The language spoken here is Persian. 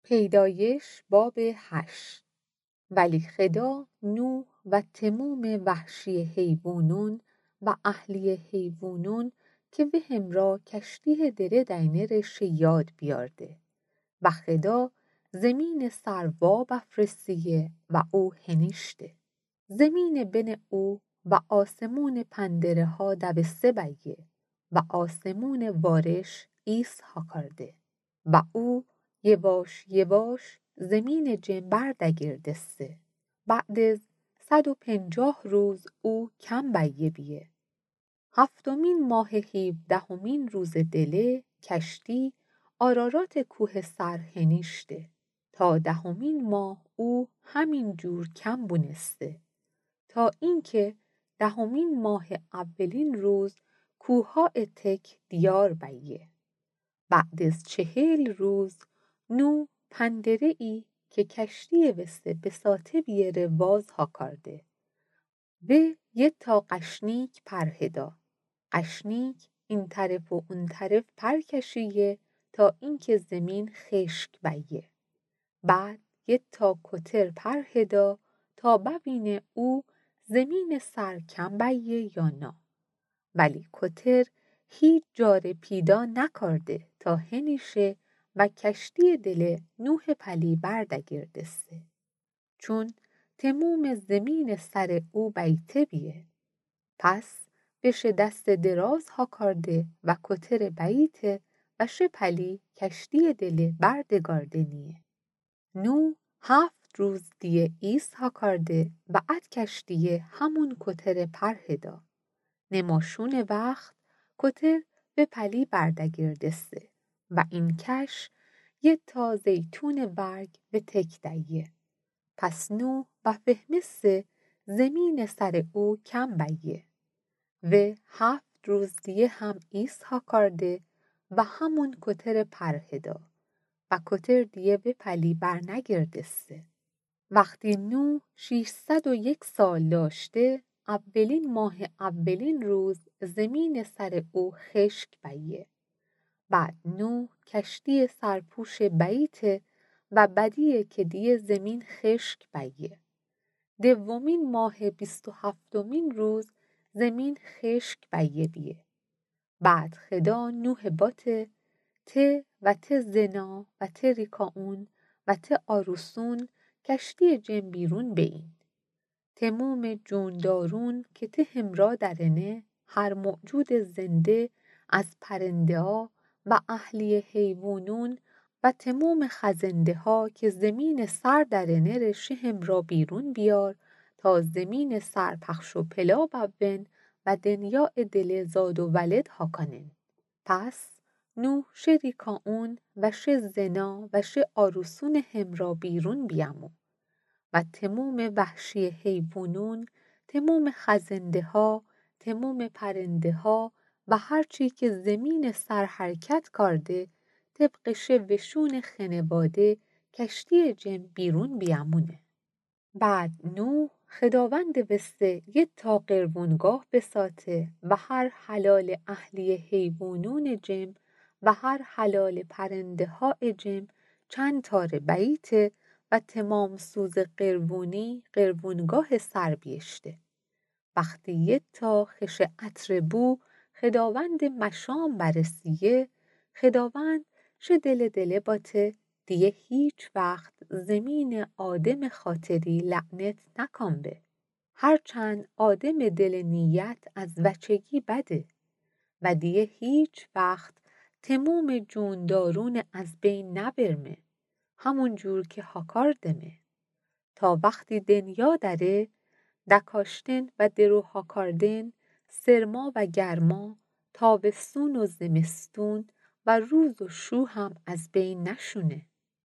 پیدایش باب 8. ولی خدا نوح و تموم وحشی حیوانون و اهلی حیوانون که به همراه کشتی دره دینر شیاد بیارده و خدا زمین سروا بفرستیه و او هنیشته زمین بن او و آسمون پندره ها دوسته بیه و آسمون وارش ایس ها کرده و او یواش زمین جن بردگردسته بعد از 150 روز او کم بیه بیه 7مین ماه 17مین روز دله کشتی آرارات کوه سر هنیشته تا 10مین ماه او همین جور کم بونسته تا اینکه 10مین ماه اولین روز کوها تک دیار بیه بعد از 40 روز نوح پندره ای که کشتی وسته بساطه بیاره واز ها کرده و یه تا قشنیک پرهدا قشنیک این طرف و اون طرف پر کشیه تا اینکه زمین خشک بیه بعد یه تا کتر پرهدا تا ببینه او زمین سر کم بیه یا نه ولی کتر هیچ جار پیدا نکرده تا هنیشه و کشتی دل نوح پلی بردگردسته چون تموم زمین سر او بیته بیه پس بشه دست دراز ها کرده و کتر بیته و شپلی کشتی دل بردگاردنیه نوح 7 روز دیه ایست ها کرده و اد کشتیه همون کتر پرهدا نماشون وقت کتر به پلی بردگردسته و این کش یه تا زیتون برگ به تک دیه پس نوح و فهمسته زمین سر او کم بیه و 7 روز دیه هم ایست ها کرده و همون کتر پرهدا و کتر دیه به پلی برنگردسته وقتی نوح 601 سال داشته اولین ماه اولین روز زمین سر او خشک بیه بعد نوح کشتی سرپوش بیته و بدیه که دیه زمین خشک بیه 2مین ماه 27مین روز زمین خشک بیه بعد خدا نوح باته ته و ته زنا و ته ریکاون و ته آروسون کشتی جن بیرون بیین تموم جوندارون که ته همراه درنه هر موجود زنده از پرنده ها و اهلی حیوانون و تموم خزنده ها که زمین سر درنه رشه همراه بیرون بیار تا زمین سر پخش و پلا ببن و دنیا دل زاد و ولد ها کنن پس نوح شه ریکاون و شه زنا و شه آروسون همراه بیرون بیامو و تموم وحشی حیوانون تموم خزنده ها تموم پرنده ها و هرچی که زمین سر حرکت کرده طبق وشون خنواده کشتی جن بیرون بیامونه بعد نوح خداوند وسته یه تا قربونگاه بساته و هر حلال اهلی حیوانون جم و هر حلال پرنده ها جم چند تار بیته و تمام سوز قربونی قربونگاه سر بیشته وقتی یه تا خش عطر بو خداوند مشام برسیه خداوند شه دل باته دیگه هیچ وقت زمین آدم خاطری لعنت نکن به هرچند آدم دل نیت از وچگی بده و دیگه هیچ وقت تموم جوندارون از بین نبرمه همون جور که هاکار دمه تا وقتی دنیا داره دکاشتن و دروها کردن سرما و گرما تابستون و زمستون و روز و شو هم از بین نشونه